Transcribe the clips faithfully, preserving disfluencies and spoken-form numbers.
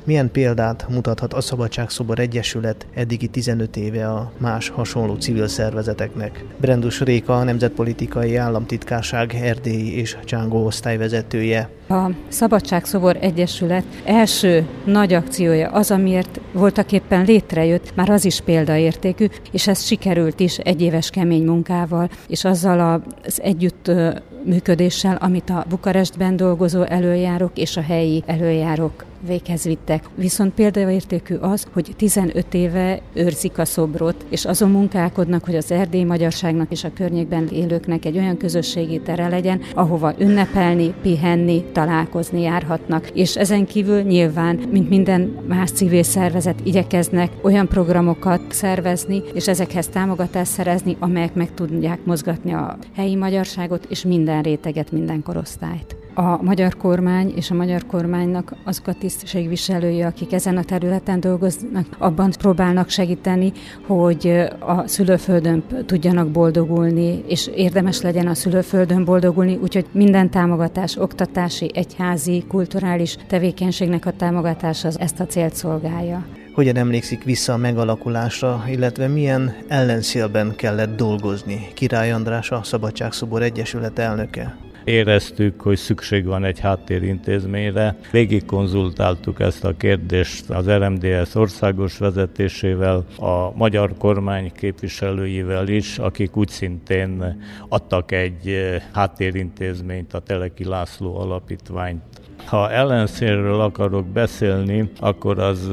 Milyen példát mutathat a Szabadságszobor Egyesület eddigi tizenöt éve a más hasonló civil szervezeteknek? Brendus Réka, a Nemzetpolitikai Államtitkárság erdélyi és csángó osztályvezetője. A Szabadságszobor Egyesület első nagy akciója az, amiért voltaképpen létrejött, már az is példaértékű, és ez sikerült is egyéves kemény munkával, és azzal az együttműködéssel, amit a Bukarestben dolgozó elöljárók és a helyi elöljárók véghez vittek. Viszont példaértékű az, hogy tizenöt éve őrzik a szobrot, és azon munkálkodnak, hogy az erdélyi magyarságnak és a környékben élőknek egy olyan közösségi tere legyen, ahova ünnepelni, pihenni, találkozni járhatnak. És ezen kívül nyilván, mint minden más civil szervezet, igyekeznek olyan programokat szervezni, és ezekhez támogatást szerezni, amelyek meg tudják mozgatni a helyi magyarságot és minden réteget, minden korosztályt. A magyar kormány és a magyar kormánynak azok a tisztségviselői, akik ezen a területen dolgoznak, abban próbálnak segíteni, hogy a szülőföldön tudjanak boldogulni, és érdemes legyen a szülőföldön boldogulni, úgyhogy minden támogatás, oktatási, egyházi, kulturális tevékenységnek a támogatása ezt a célt szolgálja. Hogyan emlékszik vissza a megalakulásra, illetve milyen ellenszélben kellett dolgozni? Király András, a Szabadságszobor Egyesület elnöke. Éreztük, hogy szükség van egy háttérintézményre. Végig konzultáltuk ezt a kérdést az er em dé es országos vezetésével, a magyar kormány képviselőivel is, akik úgy szintén adtak egy háttérintézményt, a Teleki László Alapítványt. Ha ellenszélről akarok beszélni, akkor az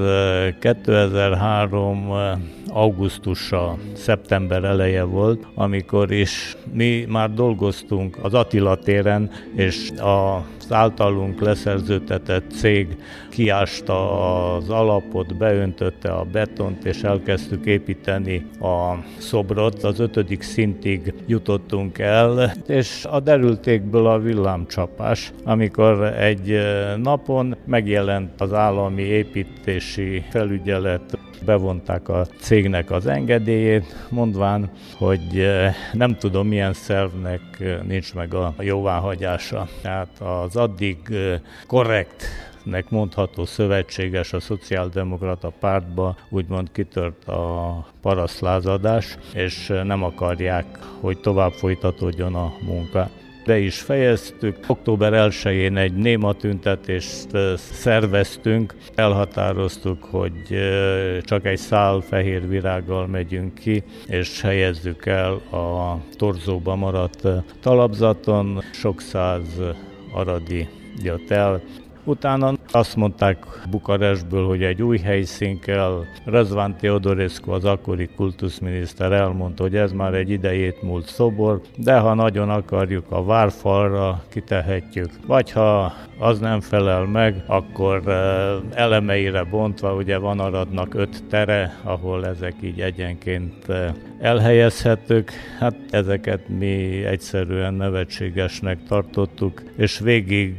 kétezer-három augusztusa, szeptember eleje volt, amikor is mi már dolgoztunk az Attila téren, és az általunk leszerződtetett cég kiásta az alapot, beöntötte a betont, és elkezdtük építeni a szobrot. Az ötödik szintig jutottunk el, és a derültékből a villámcsapás, amikor egy napon megjelent az állami építési felügyelet, bevonták a cégnek az engedélyét, mondván, hogy nem tudom milyen szervnek nincs meg a jóváhagyása. Tehát az addig korrekt nek mondható szövetséges a Szociáldemokrata Pártba úgymond kitört a parasztlázadás, és nem akarják, hogy tovább folytatódjon a munka. Be is fejeztük. október elsején egy néma tüntetést szerveztünk. Elhatároztuk, hogy csak egy szál fehér virággal megyünk ki, és helyezzük el a torzóba maradt talapzaton. Sok száz aradi jött el. Utána azt mondták Bukarestből, hogy egy új helyszín kell. Răzvan Teodorescu, az akkori kultuszminiszter elmondta, hogy ez már egy idejét múlt szobor, de ha nagyon akarjuk, a várfalra kitehetjük. Vagy ha az nem felel meg, akkor elemeire bontva, ugye van Aradnak öt tere, ahol ezek így egyenként elhelyezhetők. Hát ezeket mi egyszerűen nevetségesnek tartottuk, és végig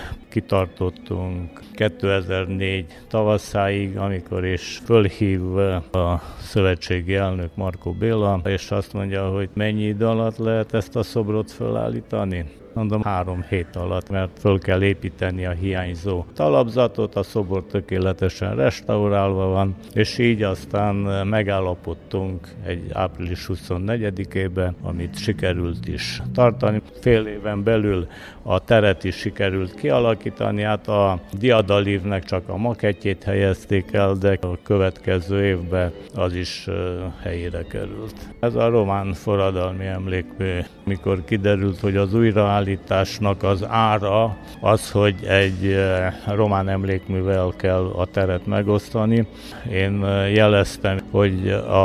kitartottunk kétezer-négy tavaszáig, amikor is fölhív a szövetségi elnök Markó Béla, és azt mondja, hogy mennyi idő alatt lehet ezt a szobrot felállítani. Mondom, három hét alatt, mert föl kell építeni a hiányzó talapzatot, a szobor tökéletesen restaurálva van, és így aztán megállapodtunk egy április huszonnegyedikében, amit sikerült is tartani. Fél éven belül a teret is sikerült kialakítani, hát a Diadalívnek csak a makettjét helyezték el, de a következő évben az is helyére került. Ez a román forradalmi emlékmű, mikor kiderült, hogy az újraállításnak az ára az, hogy egy román emlékművel kell a teret megosztani. Én jeleztem, hogy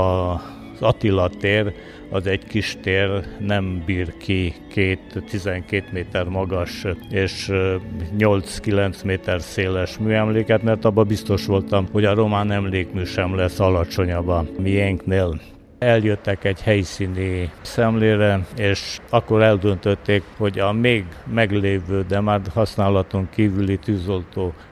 az Attila tér az egy kis tér, nem bír ki két tizenkét méter magas és nyolc-kilenc méter széles műemléket, mert abban biztos voltam, hogy a román emlékmű sem lesz alacsonyabb a miénknél. Eljöttek egy helyszíni szemlére, és akkor eldöntötték, hogy a még meglévő, de már használaton kívüli tűzoltó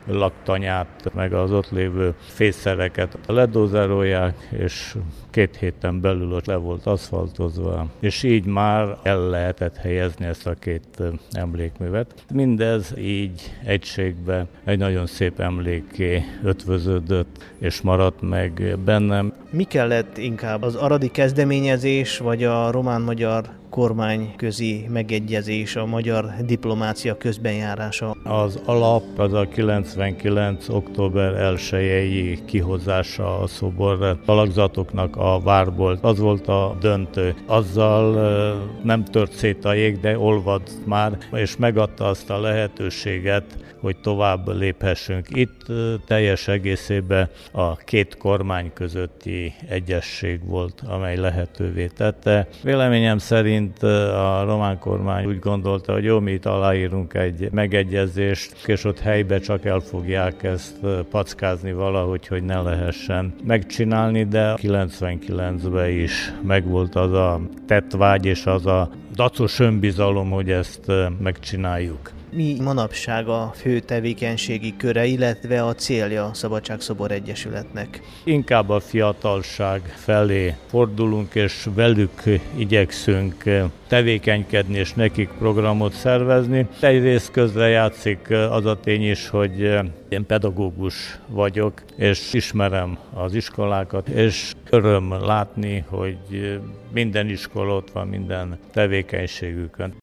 laktanyát, meg az ott lévő fészereket ledózerolják, és két héten belül ott le volt aszfaltozva, és így már el lehetett helyezni ezt a két emlékművet. Mindez így egységbe egy nagyon szép emlékké ötvöződött, és maradt meg bennem. Mi kellett inkább, az aradi kezdeményezés, vagy a román-magyar kormányközi megegyezés, a magyar diplomácia közbenjárása? Az alap az a kilencvenkilenc. október elsejei kihozása a szobor alakzatoknak a várból. Az volt a döntő. Azzal nem tört szét a jég, de olvadt már, és megadta azt a lehetőséget, hogy tovább léphessünk. Itt teljes egészében a két kormány közötti egyesség volt, amely lehetővé tette. Véleményem szerint a román kormány úgy gondolta, hogy jó, mi itt aláírunk egy megegyezést, és ott helyben csak el fogják ezt packázni valahogy, hogy ne lehessen megcsinálni, de kilencvenkilencben is megvolt az a tettvágy és az a dacos önbizalom, hogy ezt megcsináljuk. Mi manapság a fő tevékenységi köre, illetve a célja a Szabadságszobor Egyesületnek? Inkább a fiatalság felé fordulunk, és velük igyekszünk tevékenykedni, és nekik programot szervezni. Egyrészt közre játszik az a tény is, hogy én pedagógus vagyok, és ismerem az iskolákat, és öröm látni, hogy minden iskola ott van minden tevékenységükön.